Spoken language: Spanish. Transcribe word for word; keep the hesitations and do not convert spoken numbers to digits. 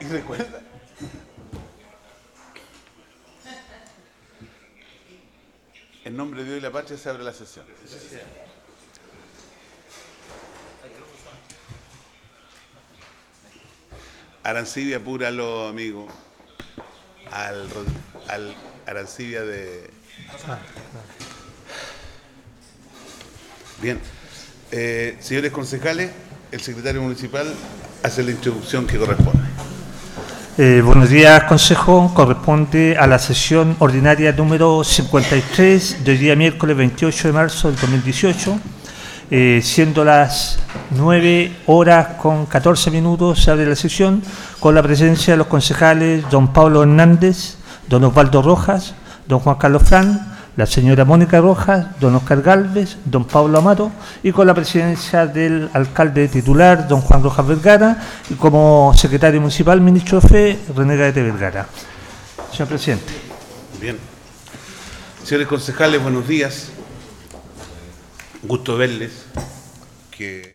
¿Sí recuerda? En nombre de Dios y la patria se abre la sesión. Arancibia, apúralo, amigo. Al, al Arancibia de... Bien. Eh, señores concejales, el secretario municipal hace la introducción que corresponde. Eh, buenos días, Consejo. Corresponde a la sesión ordinaria número cincuenta y tres del día miércoles veintiocho de marzo del dos mil dieciocho. Eh, siendo las nueve horas con catorce minutos, se abre la sesión con la presencia de los concejales don Pablo Hernández, don Osvaldo Rojas, don Juan Carlos Fran, la señora Mónica Rojas, don Oscar Gálvez, don Pablo Amato, y con la presidencia del alcalde titular, don Juan Rojas Vergara, y como secretario municipal, ministro de Fe, René Gaete Vergara. Señor presidente. Bien. Señores concejales, buenos días. Gusto verles. Que